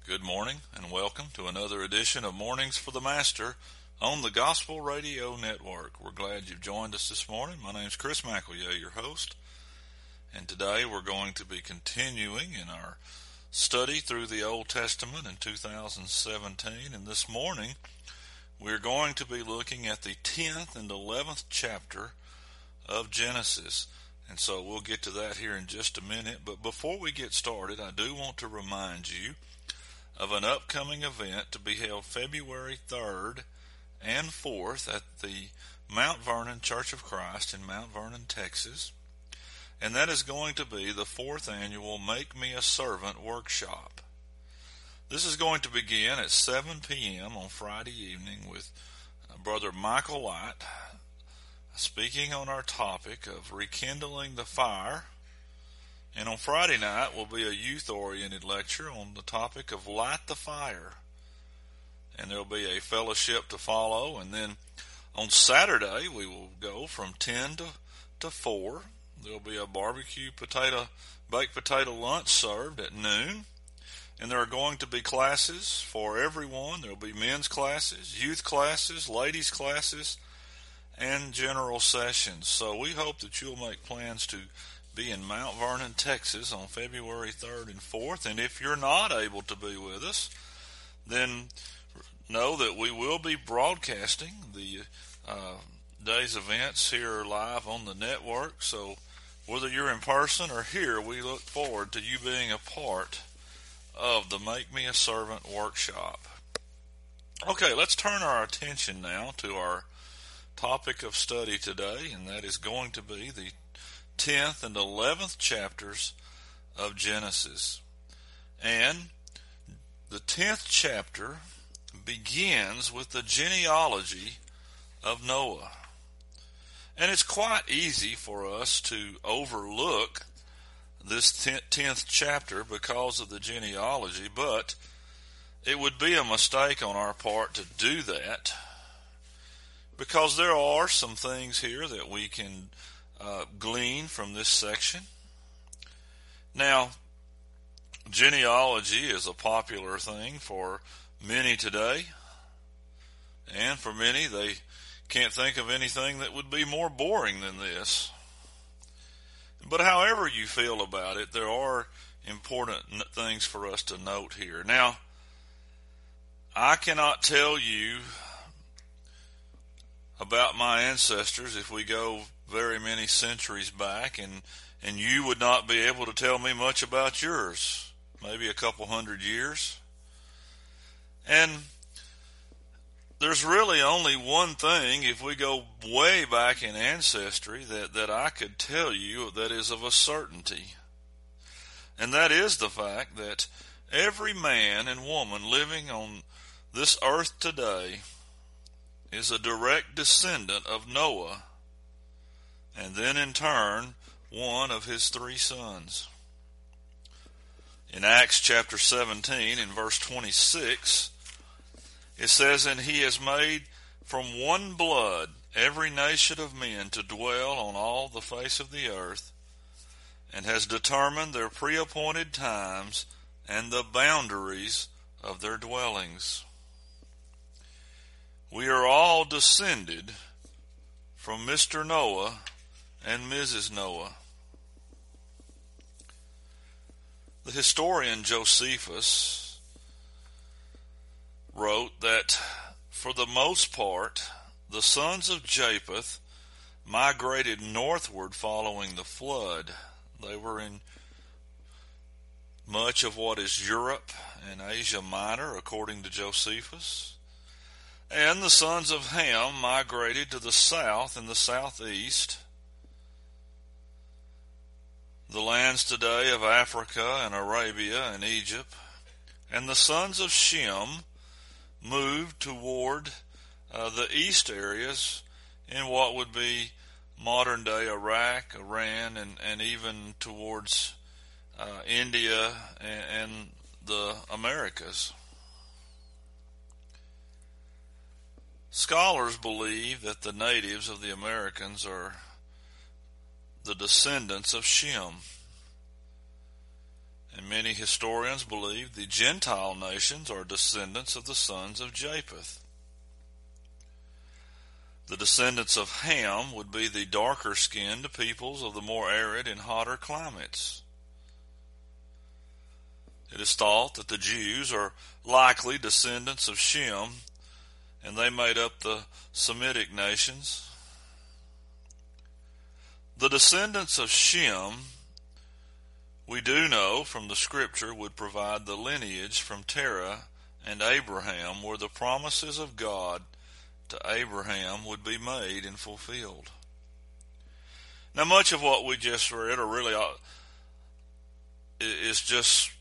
Good morning and welcome to another edition of Mornings for the Master on the Gospel Radio Network. We're glad you've joined us this morning. My name is Chris McElroy, your host, and today we're going to be continuing in our study through the Old Testament in 2017, and this morning we're going to be looking at the 10th and 11th chapter of Genesis. And so we'll get to that here in just a minute, but before we get started, I do want to remind you of an upcoming event to be held February 3rd and 4th at the Mount Vernon Church of Christ in Mount Vernon, Texas. And that is going to be the 4th annual Make Me a Servant workshop. This is going to begin at 7 p.m. on Friday evening with Brother Michael Light speaking on our topic of rekindling the fire. And on Friday night will be a youth-oriented lecture on the topic of Light the Fire. And there will be a fellowship to follow. And then on Saturday we will go from 10 to 4. There will be a barbecue baked potato lunch served at noon. And there are going to be classes for everyone. There will be men's classes, youth classes, ladies classes, and general sessions. So we hope that you'll make plans to be in Mount Vernon, Texas on February 3rd and 4th. And if you're not able to be with us, then know that we will be broadcasting the day's events here live on the network. So whether you're in person or here, we look forward to you being a part of the Make Me a Servant workshop. Okay, let's turn our attention now to our topic of study today, and that is going to be the 10th and 11th chapters of Genesis. And the 10th chapter begins with the genealogy of Noah. And it's quite easy for us to overlook this 10th chapter because of the genealogy, but it would be a mistake on our part to do that, because there are some things here that we can glean from this section. Now, genealogy is a popular thing for many today, and for many they can't think of anything that would be more boring than this. But however you feel about it, there are important things for us to note here. Now, I cannot tell you about my ancestors if we go very many centuries back, and you would not be able to tell me much about yours, maybe a couple hundred years. And there's really only one thing, if we go way back in ancestry, that I could tell you that is of a certainty. And that is the fact that every man and woman living on this earth today is a direct descendant of Noah, and then in turn, one of his 3 sons. In Acts chapter 17, in verse 26, it says, "And he has made from one blood every nation of men to dwell on all the face of the earth, and has determined their pre-appointed times and the boundaries of their dwellings." We are all descended from Mr. Noah and Mrs. Noah. The historian Josephus wrote that for the most part, the sons of Japheth migrated northward following the flood. They were in much of what is Europe and Asia Minor, according to Josephus. And the sons of Ham migrated to the south and the southeast, the lands today of Africa and Arabia and Egypt. And the sons of Shem moved toward the east areas in what would be modern-day Iraq, Iran, and even towards India and the Americas. Scholars believe that the natives of the Americans are the descendants of Shem. And many historians believe the Gentile nations are descendants of the sons of Japheth. The descendants of Ham would be the darker-skinned peoples of the more arid and hotter climates. It is thought that the Jews are likely descendants of Shem, and they made up the Semitic nations. The descendants of Shem, we do know from the scripture, would provide the lineage from Terah and Abraham, where the promises of God to Abraham would be made and fulfilled. Now, much of what we just read is just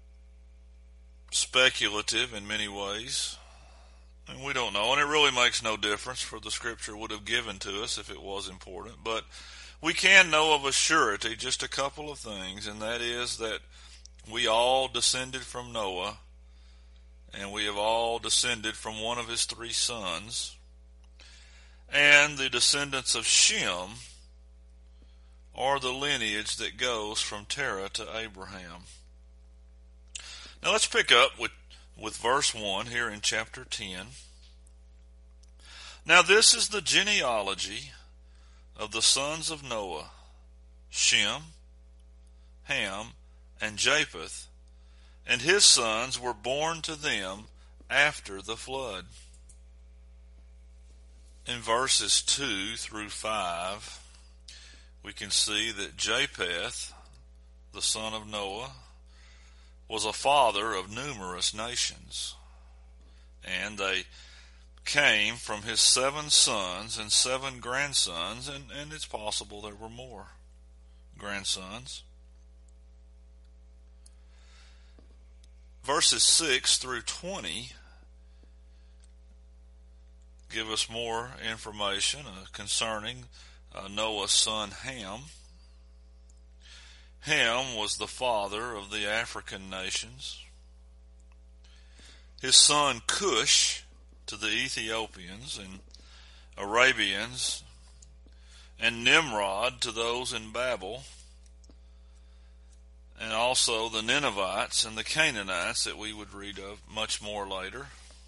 speculative in many ways, and we don't know, and it really makes no difference, for the scripture would have given to us if it was important. But we can know of a surety just a couple of things, and that is that we all descended from Noah, and we have all descended from one of his three sons, and the descendants of Shem are the lineage that goes from Terah to Abraham. Now let's pick up with verse 1 here in chapter 10. Now this is the genealogy of the sons of Noah, Shem, Ham, and Japheth, and his sons were born to them after the flood. In verses 2 through 5, we can see that Japheth, the son of Noah, was a father of numerous nations, and they came from his 7 sons and 7 grandsons, and it's possible there were more grandsons. Verses 6 through 20 give us more information concerning Noah's son Ham. Ham was the father of the African nations. His son Cush to the Ethiopians and Arabians, and Nimrod to those in Babel, and also the Ninevites and the Canaanites that we would read of much more later.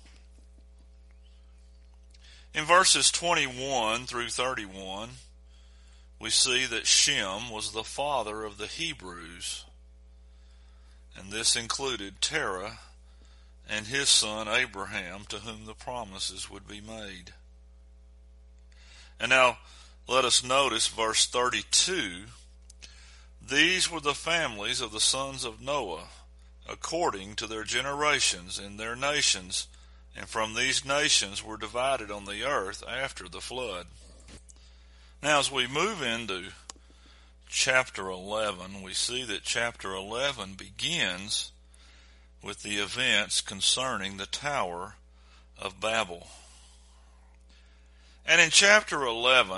In verses 21 through 31, we see that Shem was the father of the Hebrews, and this included Terah and his son Abraham, to whom the promises would be made. And now let us notice verse 32. These were the families of the sons of Noah, according to their generations and their nations, and from these nations were divided on the earth after the flood. Now as we move into chapter 11, we see that chapter 11 begins with the events concerning the Tower of Babel. And in chapter 11,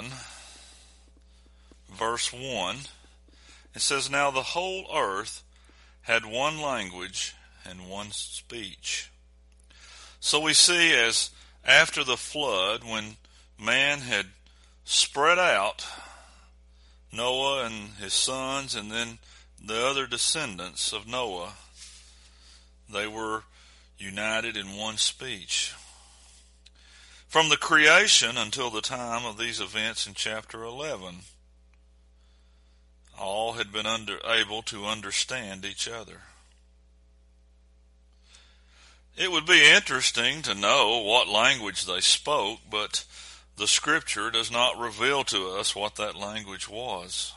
verse 1, it says, Now the whole earth had one language and one speech. So we see, as after the flood, when man had spread out, Noah and his sons and then the other descendants of Noah, they were united in one speech. From the creation until the time of these events in chapter 11, all had been able to understand each other. It would be interesting to know what language they spoke, but the scripture does not reveal to us what that language was.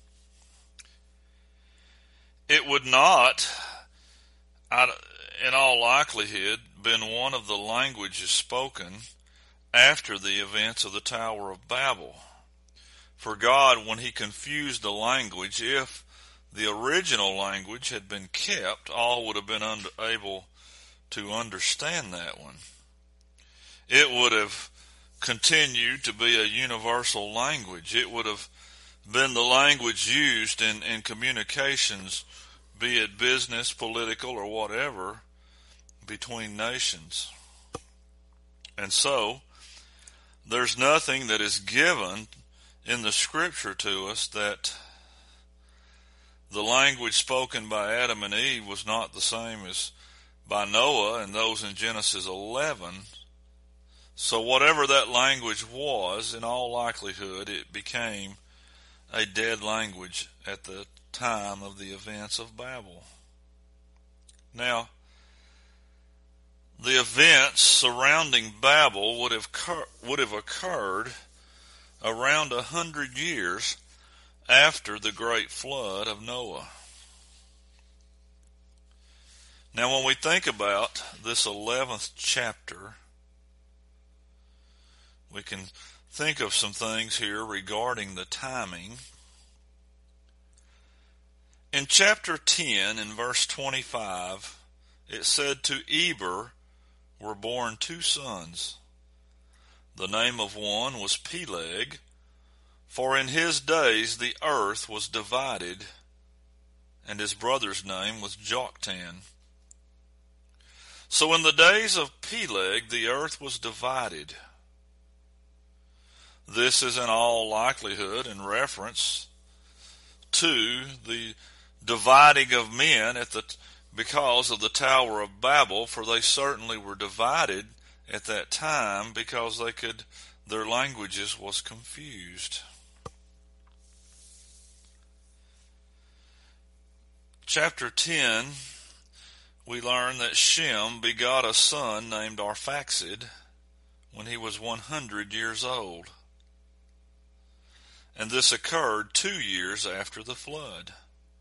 It would not, in all likelihood, been one of the languages spoken after the events of the Tower of Babel. For God, when he confused the language, if the original language had been kept, all would have been able to understand that one. It would have continued to be a universal language. It would have been the language used in communications, be it business, political, or whatever, between nations. And so, there's nothing that is given in the scripture to us that the language spoken by Adam and Eve was not the same as by Noah and those in Genesis 11. So whatever that language was, in all likelihood, it became a dead language at the time of the events of Babel. Now, the events surrounding Babel would have occurred around 100 years after the great flood of Noah. Now, when we think about this 11th chapter, we can think of some things here regarding the timing. In chapter 10, in verse 25, it said, "To Eber were born 2 sons. The name of one was Peleg, for in his days the earth was divided, and his brother's name was Joktan. So in the days of Peleg the earth was divided." This is in all likelihood in reference to the dividing of men because of the Tower of Babel, for they certainly were divided at that time because their languages was confused. Chapter 10, we learn that Shem begot a son named Arphaxad when he was 100 years old. And this occurred 2 years after the flood.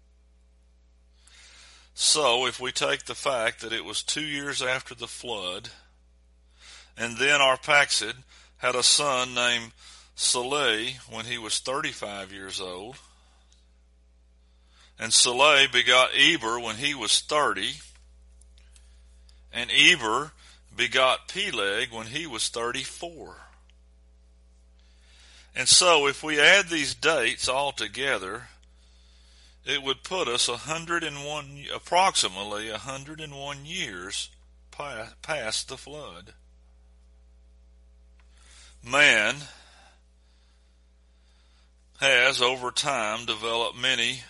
So, if we take the fact that it was 2 years after the flood, and then Arphaxad had a son named Saleh when he was 35 years old, and Saleh begot Eber when he was 30, and Eber begot Peleg when he was 34. And so, if we add these dates all together, it would put us approximately 101 years past the flood. Man has, over time, developed many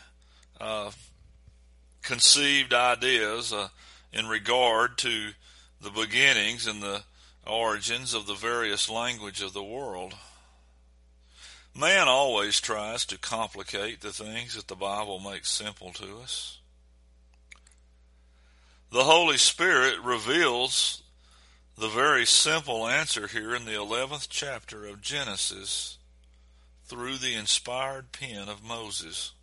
conceived ideas in regard to the beginnings and the origins of the various languages of the world. Man always tries to complicate the things that the Bible makes simple to us. The Holy Spirit reveals the very simple answer here in the 11th chapter of Genesis through the inspired pen of Moses.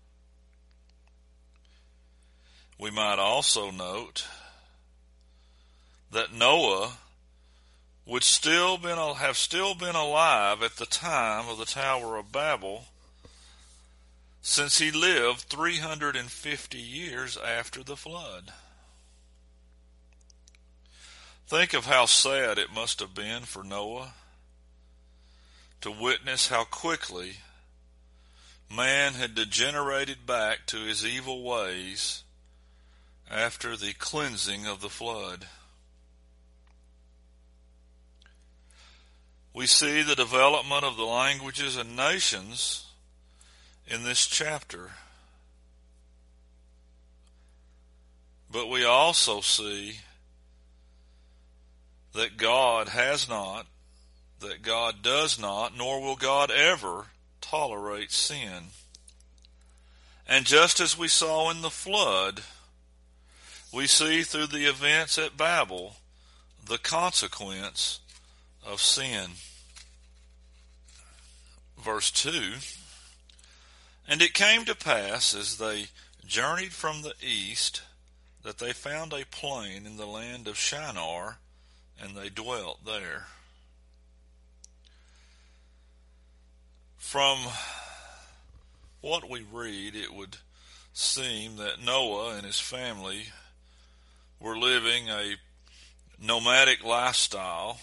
We might also note that Noah would have still been alive at the time of the Tower of Babel, since he lived 350 years after the flood. Think of how sad it must have been for Noah to witness how quickly man had degenerated back to his evil ways after the cleansing of the flood. We see the development of the languages and nations in this chapter. But we also see that God does not, nor will God ever tolerate sin. And just as we saw in the flood, we see through the events at Babel the consequence of sin. Verse 2, "And it came to pass, as they journeyed from the east, that they found a plain in the land of Shinar, and they dwelt there." From what we read, it would seem that Noah and his family were living a nomadic lifestyle,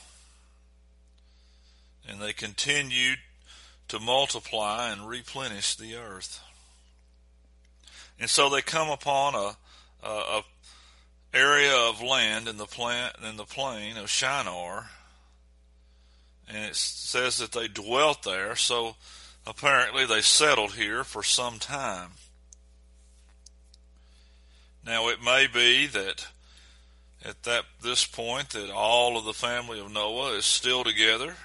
and they continued to multiply and replenish the earth. And so they come upon a area of land in the plain of Shinar, and it says that they dwelt there, so apparently they settled here for some time. Now it may be that at this point that all of the family of Noah is still together.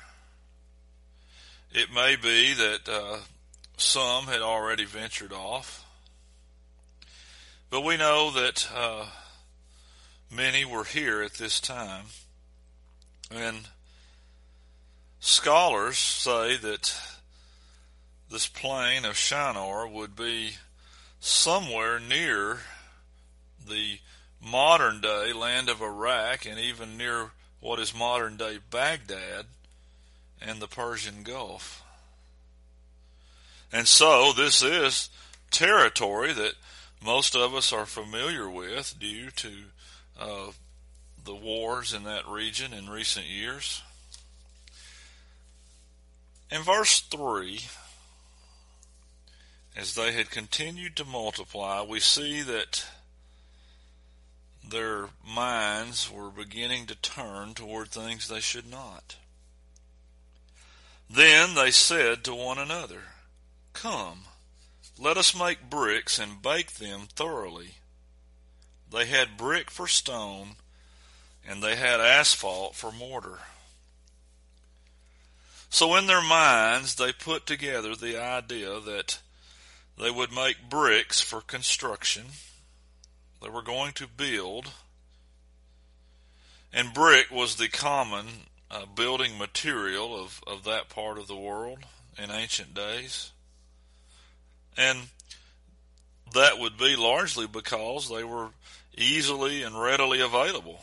It may be that some had already ventured off. But we know that many were here at this time. And scholars say that this plain of Shinar would be somewhere near the modern day land of Iraq and even near what is modern day Baghdad and the Persian Gulf. And so this is territory that most of us are familiar with due to the wars in that region in recent years. In verse 3, as they had continued to multiply, we see that their minds were beginning to turn toward things they should not. Then they said to one another, "Come, let us make bricks and bake them thoroughly." They had brick for stone, and they had asphalt for mortar. So in their minds they put together the idea that they would make bricks for construction. They were going to build. And brick was the common building material of that part of the world in ancient days. And that would be largely because they were easily and readily available.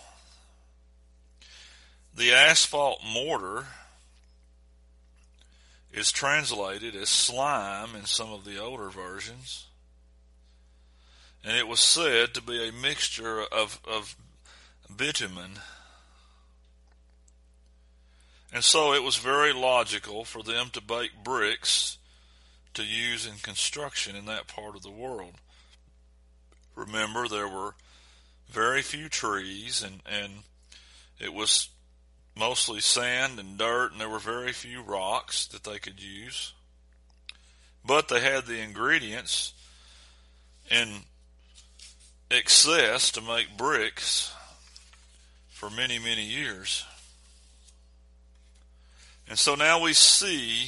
The asphalt mortar is translated as slime in some of the older versions. And it was said to be a mixture of bitumen. And so it was very logical for them to bake bricks to use in construction in that part of the world. Remember, there were very few trees, and it was mostly sand and dirt, and there were very few rocks that they could use. But they had the ingredients in excess to make bricks for many, many years. And so now we see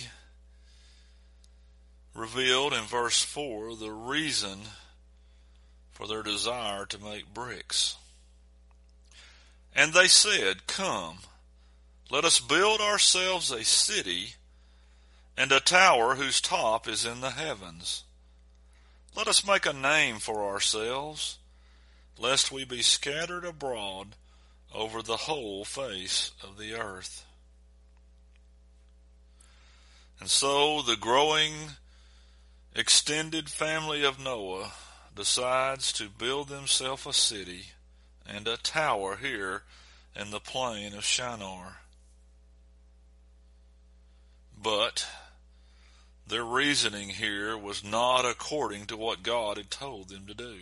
revealed in verse 4 the reason for their desire to make bricks. And they said, "Come, let us build ourselves a city and a tower whose top is in the heavens. Let us make a name for ourselves, lest we be scattered abroad over the whole face of the earth." And so the growing, extended family of Noah decides to build themselves a city and a tower here in the plain of Shinar. But their reasoning here was not according to what God had told them to do.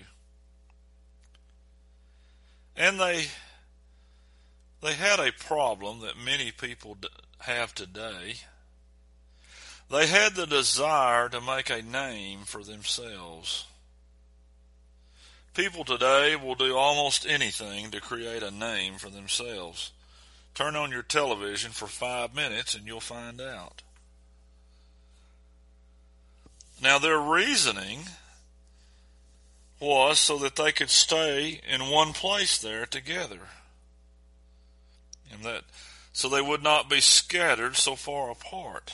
And they had a problem that many people have today. They had the desire to make a name for themselves. People today will do almost anything to create a name for themselves. Turn on your television for 5 minutes and you'll find out. Now their reasoning was so that they could stay in one place there together. And so they would not be scattered so far apart.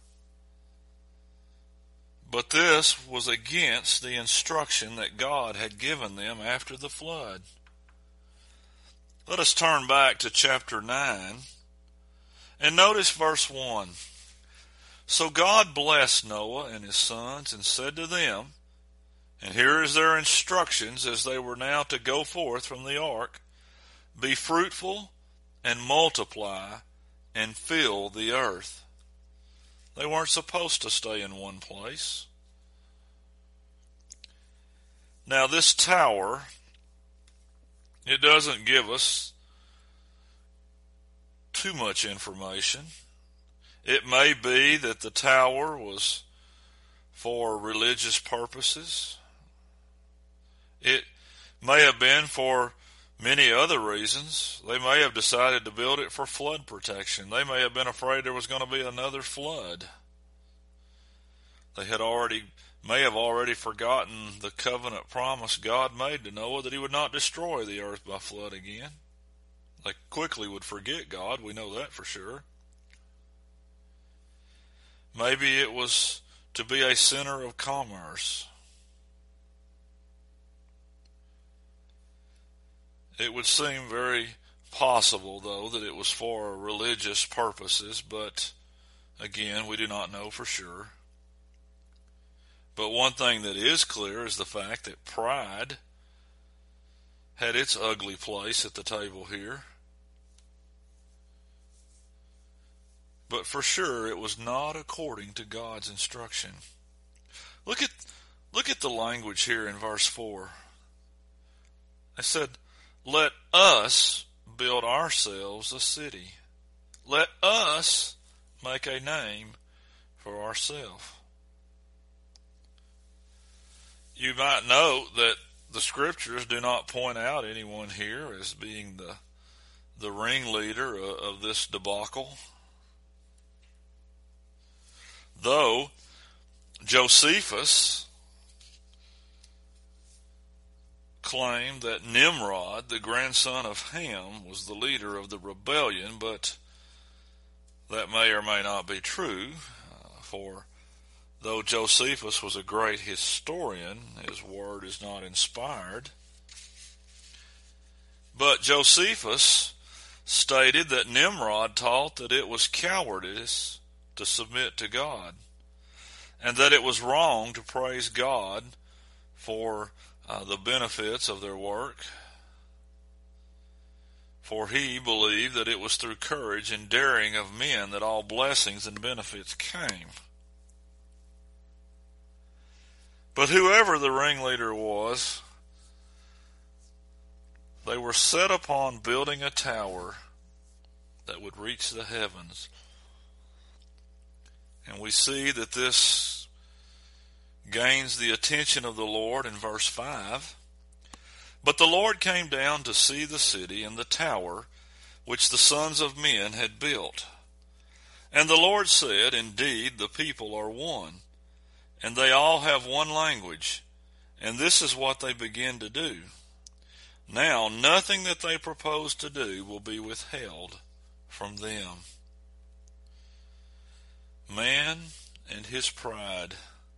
But this was against the instruction that God had given them after the flood. Let us turn back to chapter 9 and notice verse 1. So God blessed Noah and his sons and said to them, and here is their instructions as they were now to go forth from the ark, "Be fruitful and multiply and fill the earth." They weren't supposed to stay in one place. Now this tower, it doesn't give us too much information. It may be that the tower was for religious purposes. It may have been for many other reasons. They may have decided to build it for flood protection. They may have been afraid there was going to be another flood. They may have already forgotten the covenant promise God made to Noah that he would not destroy the earth by flood again. They quickly would forget God, we know that for sure. Maybe it was to be a center of commerce. It would seem very possible, though, that it was for religious purposes, but again, we do not know for sure. But one thing that is clear is the fact that pride had its ugly place at the table here. But for sure, it was not according to God's instruction. Look at the language here in verse 4. It said, "Let us build ourselves a city. Let us make a name for ourselves." You might note that the scriptures do not point out anyone here as being the ringleader of this debacle. Though Josephus claimed that Nimrod, the grandson of Ham, was the leader of the rebellion, but that may or may not be true, for though Josephus was a great historian, his word is not inspired. But Josephus stated that Nimrod taught that it was cowardice to submit to God, and that it was wrong to praise God for the benefits of their work, for he believed that it was through courage and daring of men that all blessings and benefits came. But whoever the ringleader was, they were set upon building a tower that would reach the heavens. And we see that this gains the attention of the Lord in verse 5. "But the Lord came down to see the city and the tower which the sons of men had built. And the Lord said, Indeed, the people are one, and they all have one language, and this is what they begin to do. Now nothing that they propose to do will be withheld from them." Man and his pride.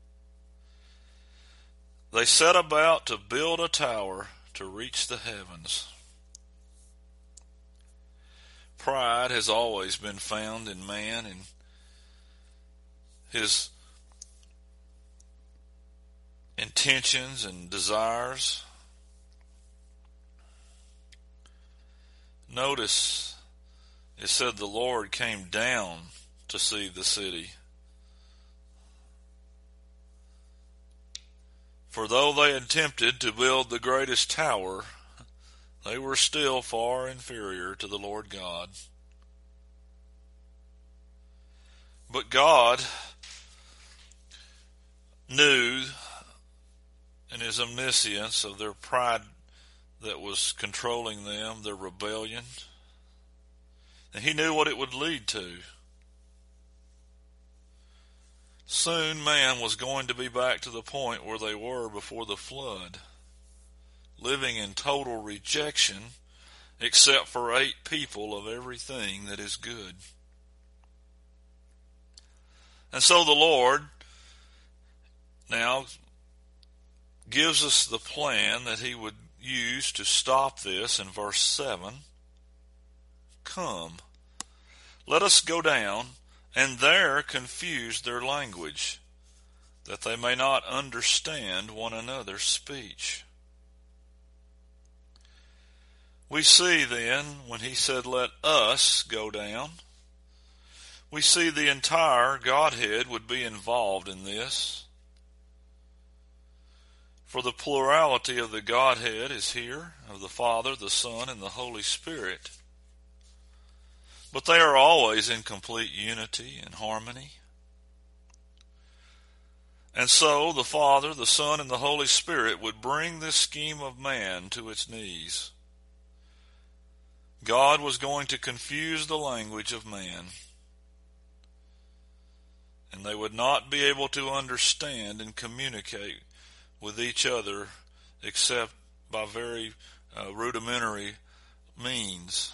They set about to build a tower to reach the heavens. Pride has always been found in man and his intentions and desires. Notice it said the Lord came down to see the city. For though they attempted to build the greatest tower, they were still far inferior to the Lord God. But God knew in his omniscience of their pride that was controlling them, their rebellion, and he knew what it would lead to. Soon man was going to be back to the point where they were before the flood, living in total rejection except for 8 people of everything that is good. And so the Lord now gives us the plan that he would use to stop this in verse 7. "Come, let us go down and there confuse their language, that they may not understand one another's speech." We see then, when he said, "Let us go down," we see the entire Godhead would be involved in this. For the plurality of the Godhead is here, of the Father, the Son, and the Holy Spirit. But they are always in complete unity and harmony. And so the Father, the Son, and the Holy Spirit would bring this scheme of man to its knees. God was going to confuse the language of man, and they would not be able to understand and communicate with each other except by very rudimentary means.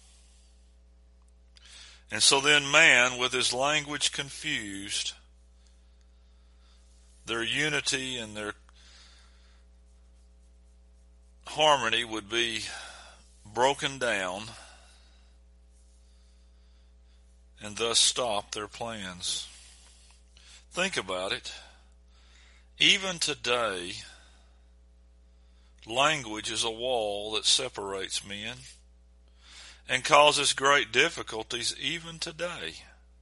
And so then man, with his language confused, their unity and their harmony would be broken down and thus stop their plans. Think about it. Even today, language is a wall that separates men and causes great difficulties even today.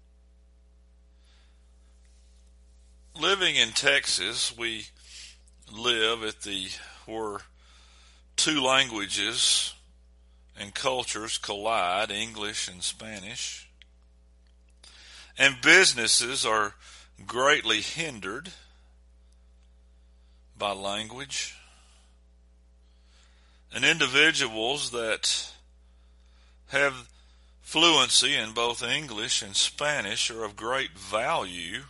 Living in Texas, we live where two languages and cultures collide, English and Spanish. And businesses are greatly hindered by language. And individuals that have fluency in both English and Spanish are of great value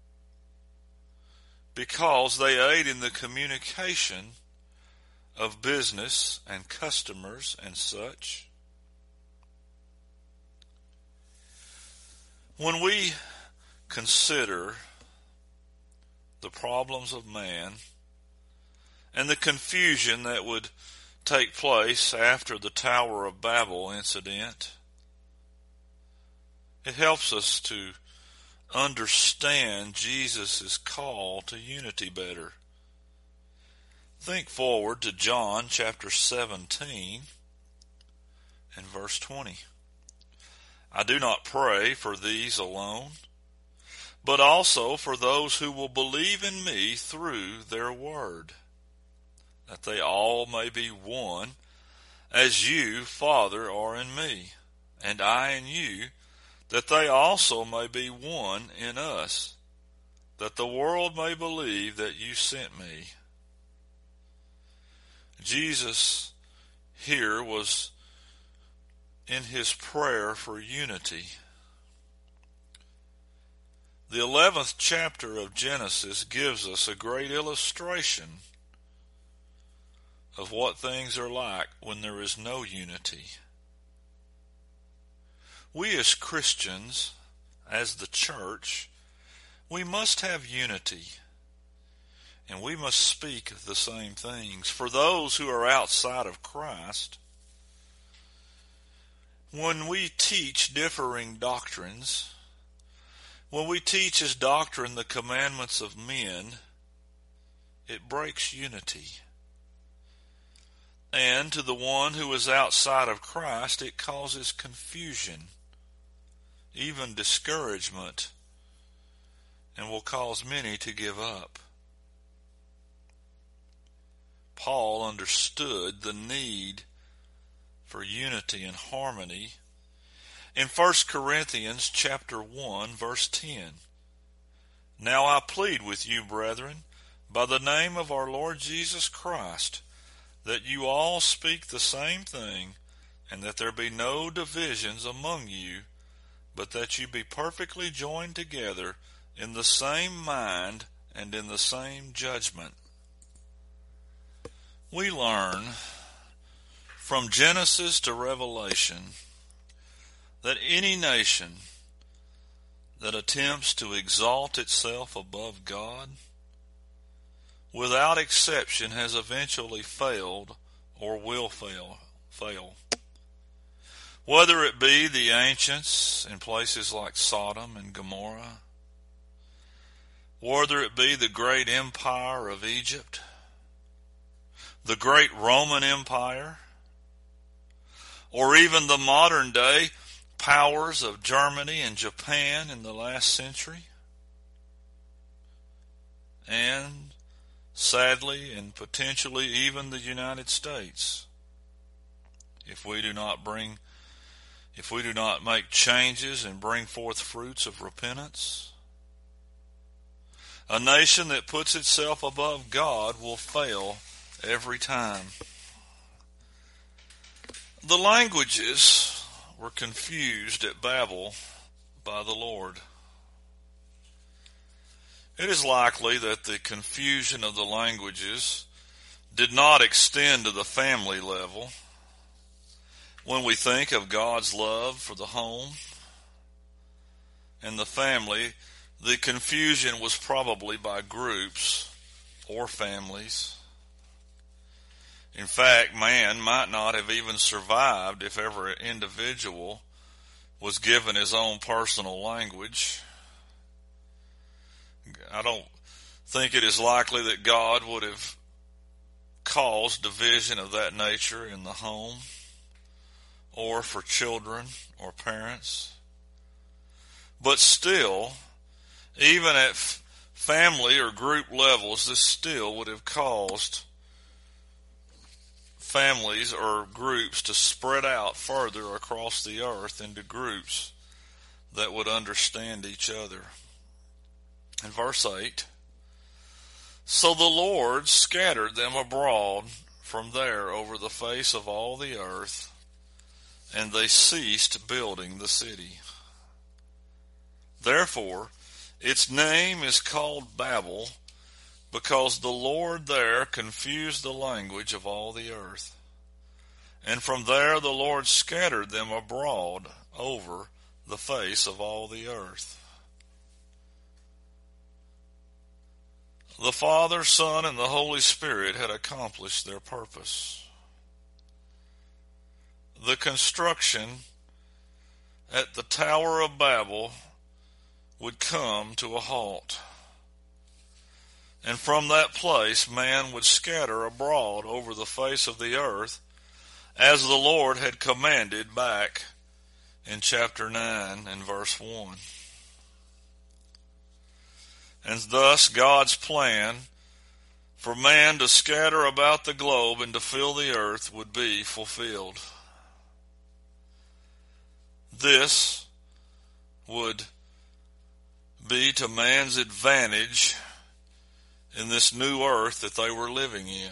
because they aid in the communication of business and customers and such. When we consider the problems of man and the confusion that would take place after the Tower of Babel incident, it helps us to understand Jesus' call to unity better. Think forward to John chapter 17 and verse 20. I do not pray for these alone, but also for those who will believe in me through their word, that they all may be one, as you, Father, are in me, and I in you, that they also may be one in us, that the world may believe that you sent me. Jesus here was in his prayer for unity. The 11th chapter of Genesis gives us a great illustration of what things are like when there is no unity. We as Christians, as the church, we must have unity, and we must speak the same things. For those who are outside of Christ, when we teach differing doctrines, when we teach as doctrine the commandments of men, it breaks unity. And to the one who is outside of Christ, it causes confusion, even discouragement, and will cause many to give up. Paul understood the need for unity and harmony in 1 Corinthians chapter 1, verse 10. Now I plead with you, brethren, by the name of our Lord Jesus Christ, that you all speak the same thing, and that there be no divisions among you, but that you be perfectly joined together in the same mind and in the same judgment. We learn from Genesis to Revelation that any nation that attempts to exalt itself above God, without exception, has eventually failed or will fail. Whether it be the ancients in places like Sodom and Gomorrah, whether it be the great empire of Egypt, the great Roman Empire, or even the modern day powers of Germany and Japan in the last century, and sadly and potentially even the United States, if we do not make changes and bring forth fruits of repentance. A nation that puts itself above God will fail every time. The languages were confused at Babel by the Lord. It is likely that the confusion of the languages did not extend to the family level. When we think of God's love for the home and the family, the confusion was probably by groups or families. In fact, man might not have even survived if every individual was given his own personal language. I don't think it is likely that God would have caused division of that nature in the home or for children or parents. But still, even at family or group levels, this still would have caused families or groups to spread out further across the earth into groups that would understand each other. In verse 8, so the Lord scattered them abroad from there over the face of all the earth, and they ceased building the city. Therefore, its name is called Babel, because the Lord there confused the language of all the earth. And from there the Lord scattered them abroad over the face of all the earth. The Father, Son, and the Holy Spirit had accomplished their purpose. The construction at the Tower of Babel would come to a halt. And from that place man would scatter abroad over the face of the earth as the Lord had commanded back in chapter 9 and verse 1. And thus God's plan for man to scatter about the globe and to fill the earth would be fulfilled. This would be to man's advantage in this new earth that they were living in.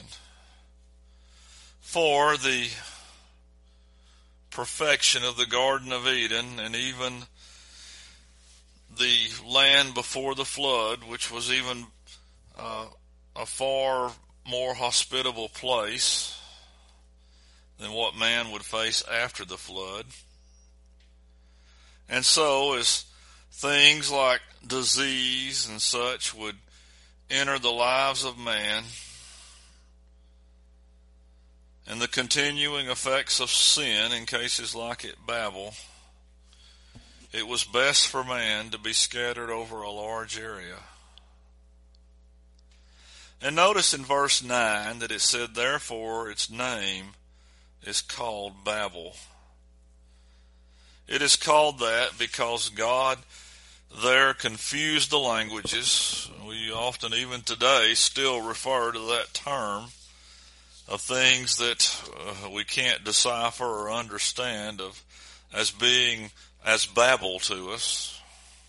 For the perfection of the Garden of Eden and even the land before the flood, which was even a far more hospitable place than what man would face after the flood. And so as things like disease and such would enter the lives of man, and the continuing effects of sin in cases like at Babel, it was best for man to be scattered over a large area. And notice in verse 9 that it said, therefore its name is called Babel. It is called that because God there confused the languages. We often, even today, still refer to that term of things that we can't decipher or understand as being as Babel to us.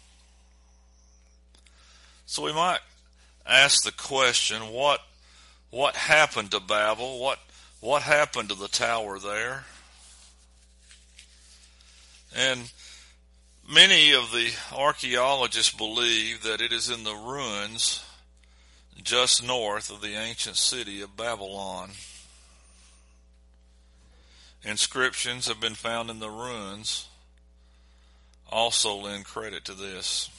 So we might ask the question, what happened to Babel? What happened to the tower there? And many of the archaeologists believe that it is in the ruins just north of the ancient city of Babylon. Inscriptions have been found in the ruins also lend credit to this.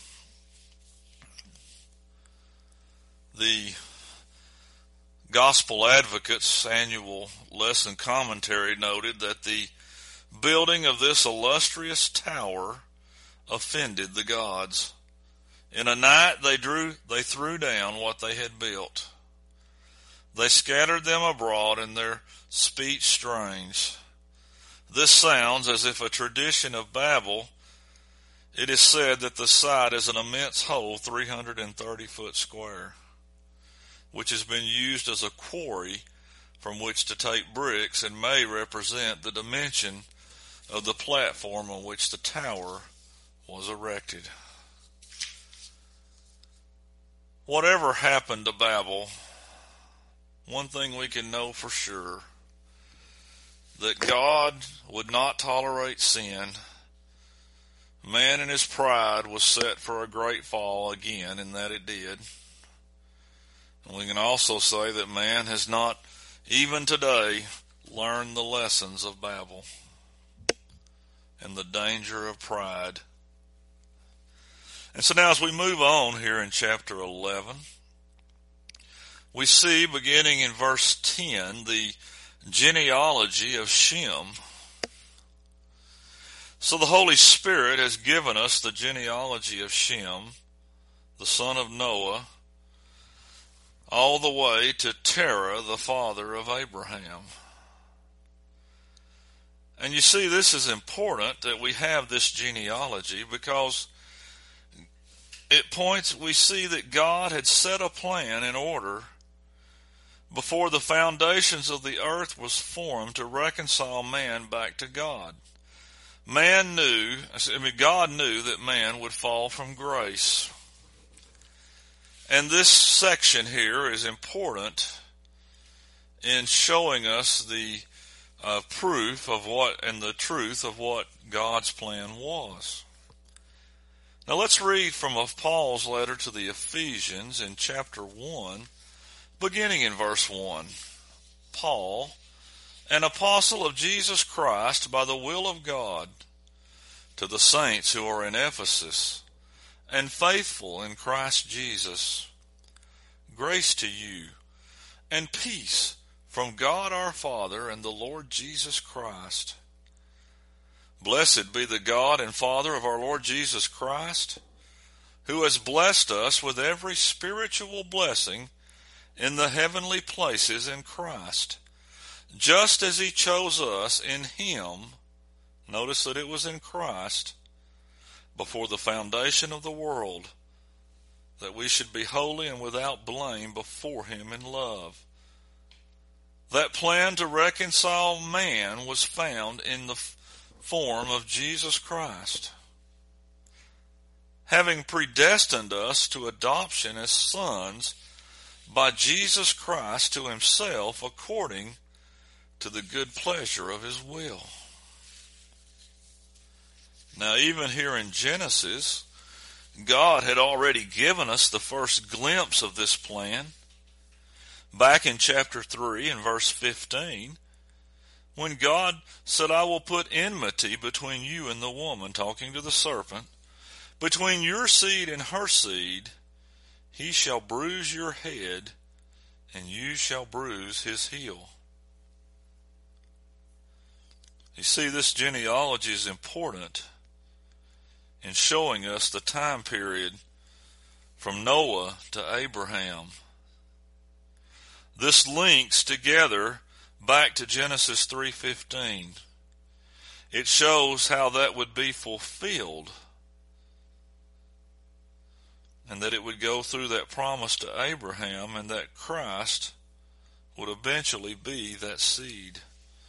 The Gospel Advocate's annual lesson commentary noted that the building of this illustrious tower offended the gods. In a night they threw down what they had built. They scattered them abroad in their speech strange. This sounds as if a tradition of Babel. It is said that the site is an immense hole 330 foot square, which has been used as a quarry from which to take bricks and may represent the dimension of the platform on which the tower was erected. Whatever happened to Babel, one thing we can know for sure, that God would not tolerate sin. Man in his pride was set for a great fall again, in that it did. And we can also say that man has not, even today, learned the lessons of Babel and the danger of pride. And so now as we move on here in chapter 11, we see, beginning in verse 10, the genealogy of Shem. So the Holy Spirit has given us the genealogy of Shem, the son of Noah, all the way to Terah, the father of Abraham. And you see, this is important that we have this genealogy because we see that God had set a plan in order before the foundations of the earth was formed to reconcile man back to God. God knew that man would fall from grace. And this section here is important in showing us the proof of what and the truth of what God's plan was. Now let's read from Paul's letter to the Ephesians in chapter 1, beginning in verse 1. Paul, an apostle of Jesus Christ by the will of God, to the saints who are in Ephesus, and faithful in Christ Jesus. Grace to you, and peace from God our Father and the Lord Jesus Christ. Blessed be the God and Father of our Lord Jesus Christ, who has blessed us with every spiritual blessing in the heavenly places in Christ, just as he chose us in him. Notice that it was in Christ, before the foundation of the world, that we should be holy and without blame before him in love. That plan to reconcile man was found in the form of Jesus Christ, having predestined us to adoption as sons by Jesus Christ to himself, according to the good pleasure of his will. Now, even here in Genesis, God had already given us the first glimpse of this plan. Back in chapter 3 and verse 15, when God said, I will put enmity between you and the woman, talking to the serpent, between your seed and her seed, he shall bruise your head, and you shall bruise his heel. You see, this genealogy is important in showing us the time period from Noah to Abraham. This links together back to Genesis 3:15. It shows how that would be fulfilled, and that it would go through that promise to Abraham, and that Christ would eventually be that seed.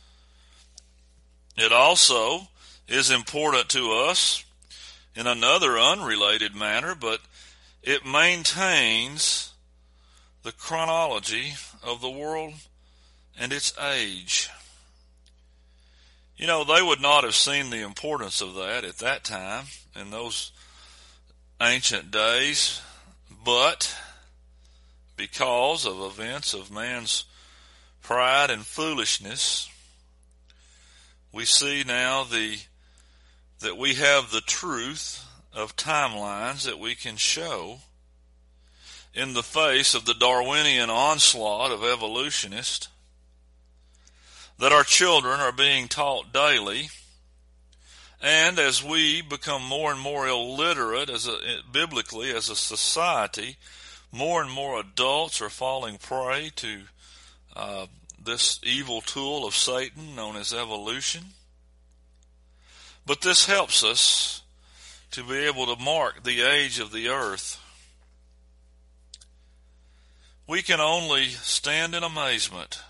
It also is important to us in another unrelated manner, but it maintains the chronology of the world and its age. You know, they would not have seen the importance of that at that time, in those ancient days, but because of events of man's pride and foolishness, we see now that we have the truth of timelines that we can show in the face of the Darwinian onslaught of evolutionists, that our children are being taught daily. And as we become more and more illiterate biblically as a society, more and more adults are falling prey to this evil tool of Satan known as evolution. But this helps us to be able to mark the age of the earth. We can only stand in amazement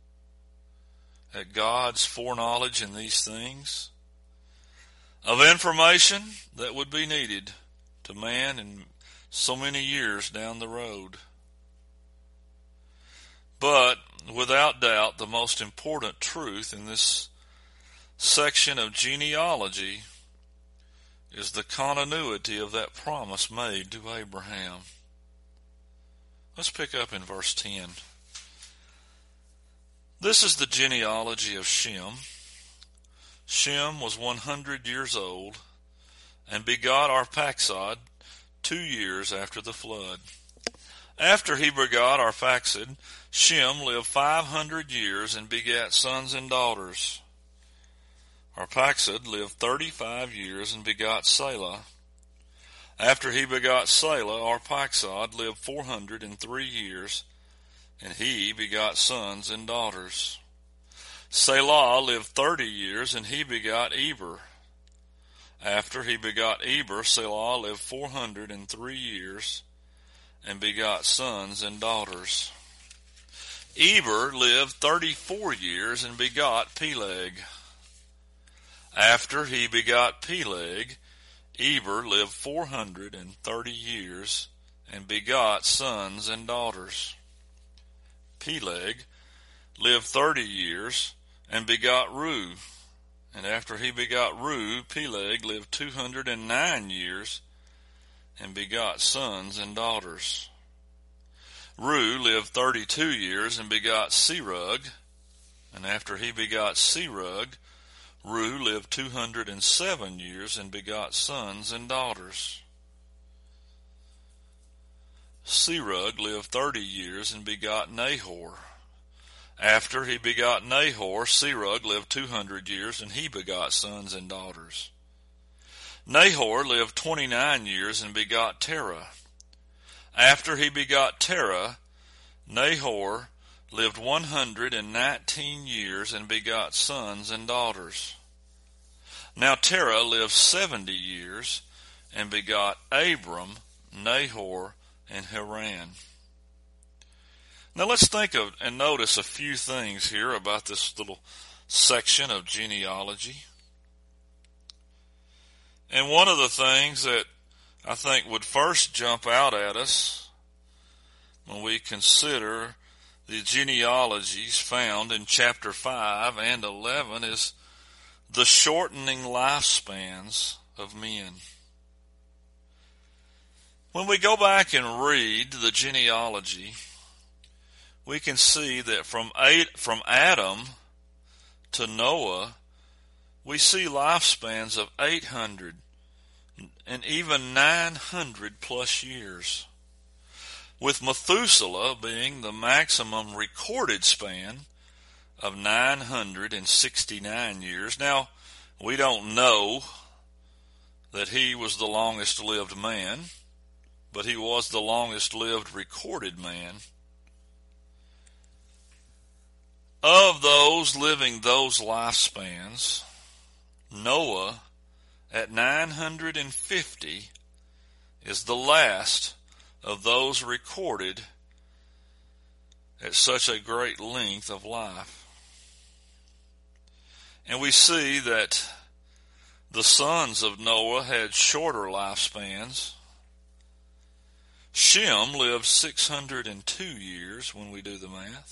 at God's foreknowledge in these things, of information that would be needed to man in so many years down the road. But without doubt, the most important truth in this section of genealogy is the continuity of that promise made to Abraham. Let's pick up in verse 10. This is the genealogy of Shem. Shem was 100 years old and begot Arphaxad 2 years after the flood. After he begot Arphaxad, Shem lived 500 years and begat sons and daughters. Arphaxad lived 35 years and begot Salah. After he begot Salah, Arphaxad lived 403 years, and he begot sons and daughters. Salah lived 30 years, and he begot Eber. After he begot Eber, Salah lived 403 years, and begot sons and daughters. Eber lived 34 years and begot Peleg. After he begot Peleg, Eber lived 430 years and begot sons and daughters. Peleg lived 30 years and begot Reu. And after he begot Reu, Peleg lived 209 years and begot sons and daughters. Reu lived 32 years and begot Serug. And after he begot Serug, Reu lived 207 years and begot sons and daughters. Serug lived 30 years and begot Nahor. After he begot Nahor, Serug lived 200 years and he begot sons and daughters. Nahor lived 29 years and begot Terah. After he begot Terah, Nahor lived 119 years and begot sons and daughters. Now Terah lived 70 years and begot Abram, Nahor, and Haran. Now let's think of and notice a few things here about this little section of genealogy. And one of the things that I think would first jump out at us when we consider the genealogies found in chapter 5 and 11 is the shortening lifespans of men. When we go back and read the genealogy, we can see that from Adam to Noah, we see lifespans of 800 and even 900 plus years, with Methuselah being the maximum recorded span of 969 years. Now, we don't know that he was the longest lived man, but he was the longest lived recorded man. Of those living those lifespans, Noah at 950 is the last of those recorded at such a great length of life. And we see that the sons of Noah had shorter lifespans. Shem lived 602 years when we do the math.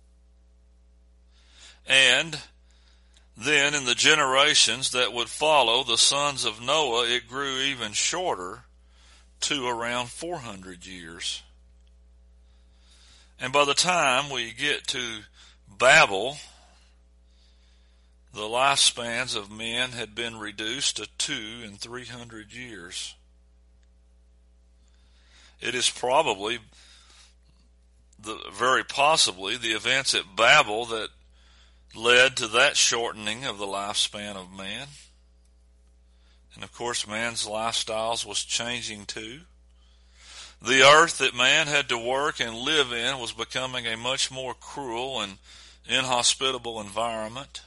And then in the generations that would follow the sons of Noah, it grew even shorter to around 400 years. And by the time we get to Babel, the lifespans of men had been reduced to 200 and 300 years. It is probably, very possibly, the events at Babel that led to that shortening of the lifespan of man. And of course, man's lifestyles was changing too. The earth that man had to work and live in was becoming a much more cruel and inhospitable environment.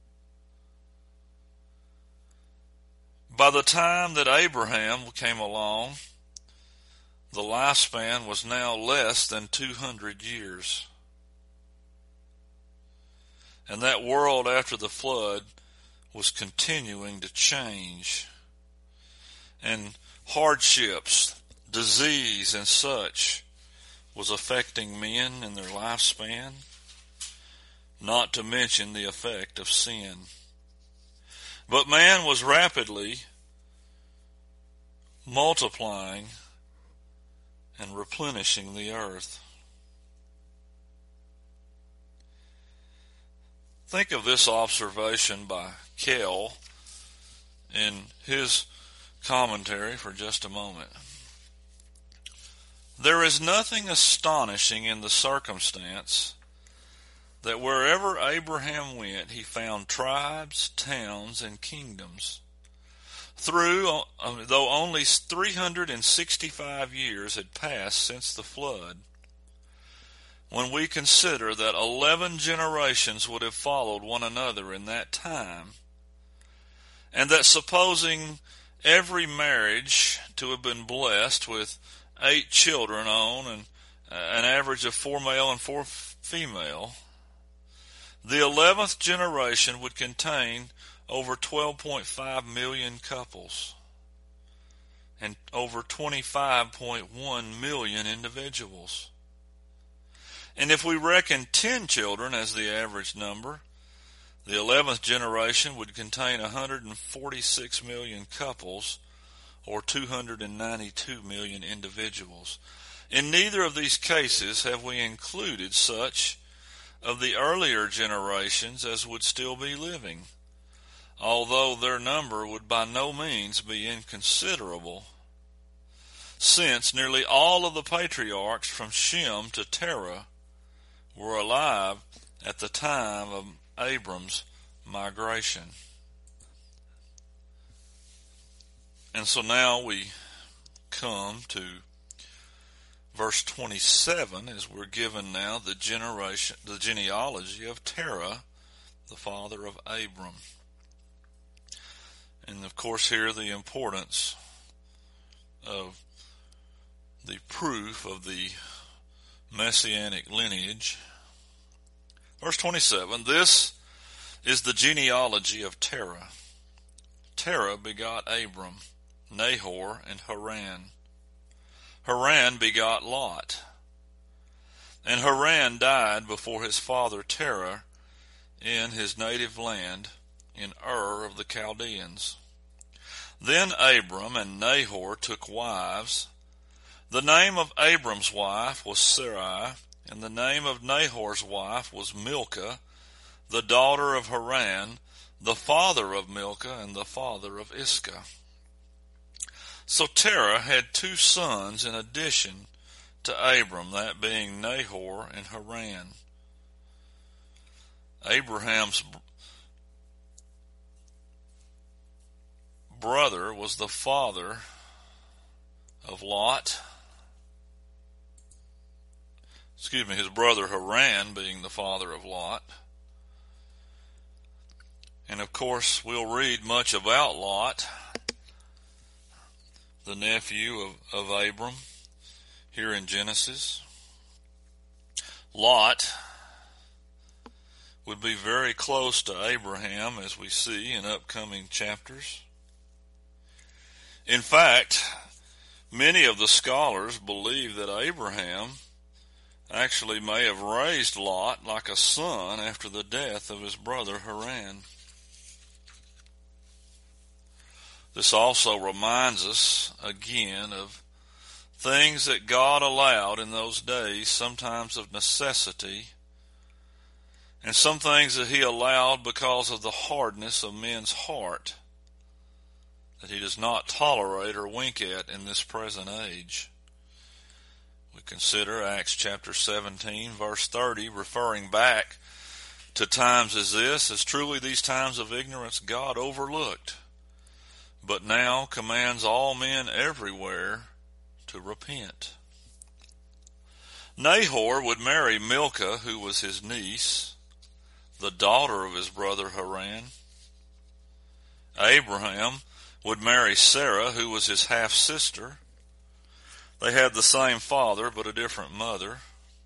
By the time that Abraham came along, the lifespan was now less than 200 years. And that world after the flood was continuing to change. And hardships, disease and such was affecting men in their lifespan, not to mention the effect of sin. But man was rapidly multiplying and replenishing the earth. Think of this observation by Kell in his commentary for just a moment. There is nothing astonishing in the circumstance that wherever Abraham went, he found tribes, towns, and kingdoms. Though only 365 years had passed since the flood, when we consider that 11 generations would have followed one another in that time, and that supposing every marriage to have been blessed with 8 children on and an average of 4 male and 4 female, the 11th generation would contain over 12.5 million couples and over 25.1 million individuals. And if we reckon 10 children as the average number, the 11th generation would contain 146 million couples or 292 million individuals. In neither of these cases have we included such of the earlier generations as would still be living, although their number would by no means be inconsiderable, since nearly all of the patriarchs from Shem to Terah were alive at the time of Abram's migration. And so now we come to verse 27, as we're given now the genealogy of Terah, the father of Abram. And of course here the importance of the proof of the messianic lineage. Verse 27, this is the genealogy of Terah. Terah begot Abram, Nahor, and Haran. Haran begot Lot. And Haran died before his father Terah in his native land in Ur of the Chaldeans. Then Abram and Nahor took wives. The name of Abram's wife was Sarai, and the name of Nahor's wife was Milcah, the daughter of Haran, the father of Milcah and the father of Iscah. So Terah had 2 sons in addition to Abram, that being Nahor and Haran. Abraham's brother was the father of Lot. His brother Haran being the father of Lot. And of course we'll read much about Lot, the nephew of Abram, here in Genesis. Lot would be very close to Abraham, as we see in upcoming chapters. In fact, many of the scholars believe that Abraham actually may have raised Lot like a son after the death of his brother Haran. This also reminds us again of things that God allowed in those days, sometimes of necessity, and some things that he allowed because of the hardness of men's heart that he does not tolerate or wink at in this present age. We consider Acts chapter 17, verse 30, referring back to times as this, as truly these times of ignorance God overlooked, but now commands all men everywhere to repent. Nahor would marry Milcah, who was his niece, the daughter of his brother Haran. Abraham would marry Sarah, who was his half-sister. They had the same father, but a different mother.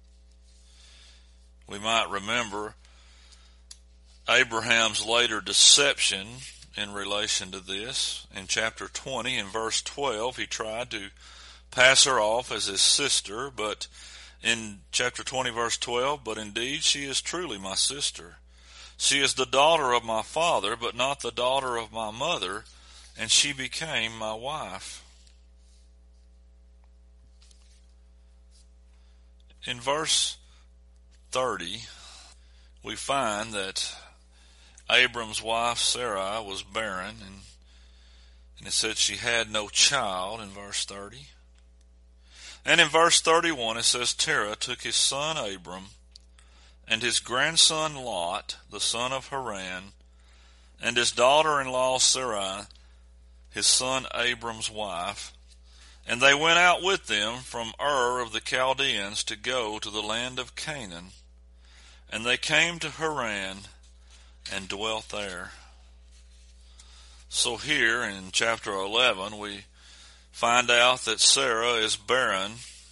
We might remember Abraham's later deception in relation to this. In chapter 20, in verse 12, he tried to pass her off as his sister, but in chapter 20, verse 12, but indeed she is truly my sister. She is the daughter of my father, but not the daughter of my mother, and she became my wife. In verse 30, we find that Abram's wife Sarai was barren, and it said she had no child in verse 30. And in verse 31 it says, Terah took his son Abram and his grandson Lot, the son of Haran, and his daughter-in-law Sarai, his son Abram's wife, and they went out with them from Ur of the Chaldeans to go to the land of Canaan. And they came to Haran and dwelt there. So here in chapter 11 we find out that Sarah is barren.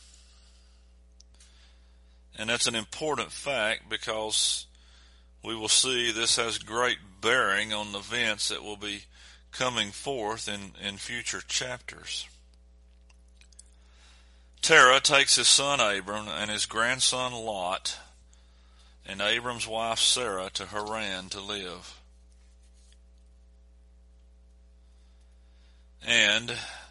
And that's an important fact because we will see this has great bearing on the events that will be coming forth in future chapters. Terah takes his son Abram and his grandson Lot and Abram's wife Sarah to Haran to live. And,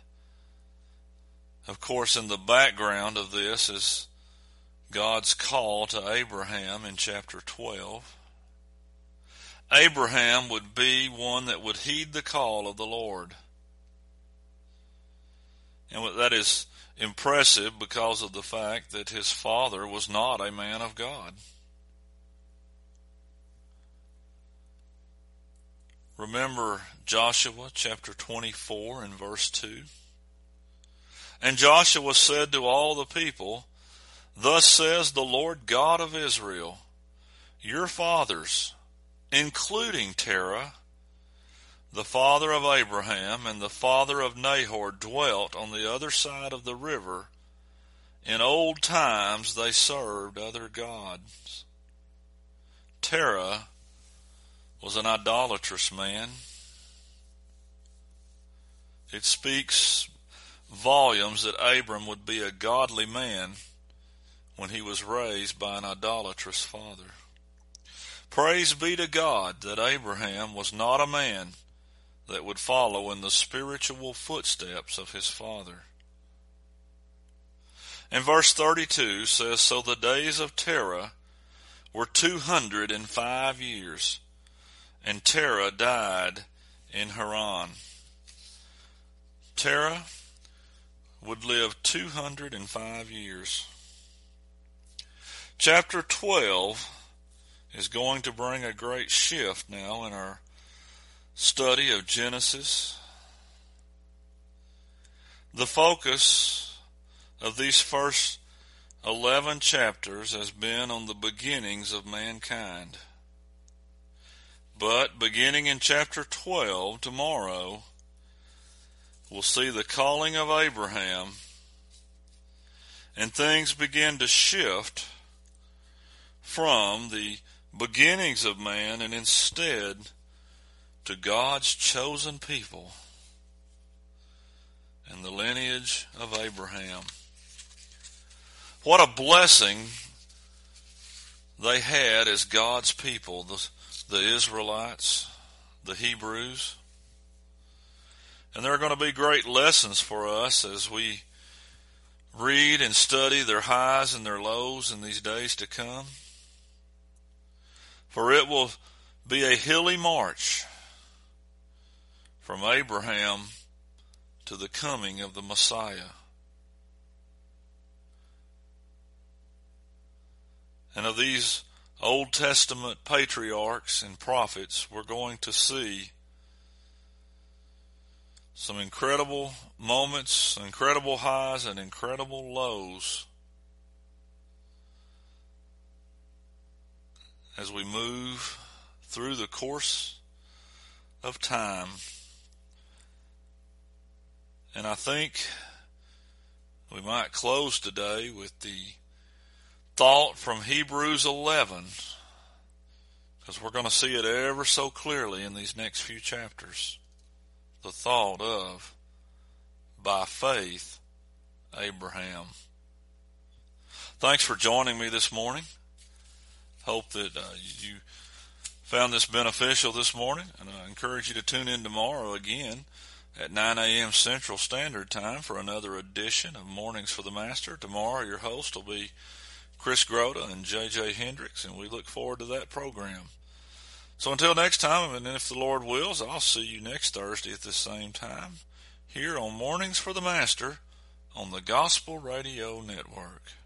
of course, in the background of this is God's call to Abraham in chapter 12. Abraham would be one that would heed the call of the Lord. And that is impressive because of the fact that his father was not a man of God. Remember Joshua chapter 24 and verse 2. And Joshua said to all the people, Thus says the Lord God of Israel, your fathers, including Terah, the father of Abraham and the father of Nahor, dwelt on the other side of the river. In old times they served other gods. Terah was an idolatrous man. It speaks volumes that Abram would be a godly man when he was raised by an idolatrous father. Praise be to God that Abraham was not a man that would follow in the spiritual footsteps of his father. And verse 32 says, So the days of Terah were 205 years, and Terah died in Haran. Terah would live 205 years. Chapter 12 is going to bring a great shift now in our study of Genesis. The focus of these first 11 chapters has been on the beginnings of mankind. But beginning in chapter 12 tomorrow, we'll see the calling of Abraham, and things begin to shift from the beginnings of man and instead to God's chosen people and the lineage of Abraham. What a blessing they had as God's people, the Israelites, the Hebrews. And there are going to be great lessons for us as we read and study their highs and their lows in these days to come. For it will be a hilly march from Abraham to the coming of the Messiah. And of these Old Testament patriarchs and prophets, we're going to see some incredible moments, incredible highs, and incredible lows as we move through the course of time. And I think we might close today with the thought from Hebrews 11, because we're going to see it ever so clearly in these next few chapters. The thought of, by faith, Abraham. Thanks for joining me this morning. Hope that you found this beneficial this morning, and I encourage you to tune in tomorrow again at 9 a.m. Central Standard Time for another edition of Mornings for the Master. Tomorrow your host will be Chris Grota and J.J. Hendricks, and we look forward to that program. So until next time, and if the Lord wills, I'll see you next Thursday at the same time here on Mornings for the Master on the Gospel Radio Network.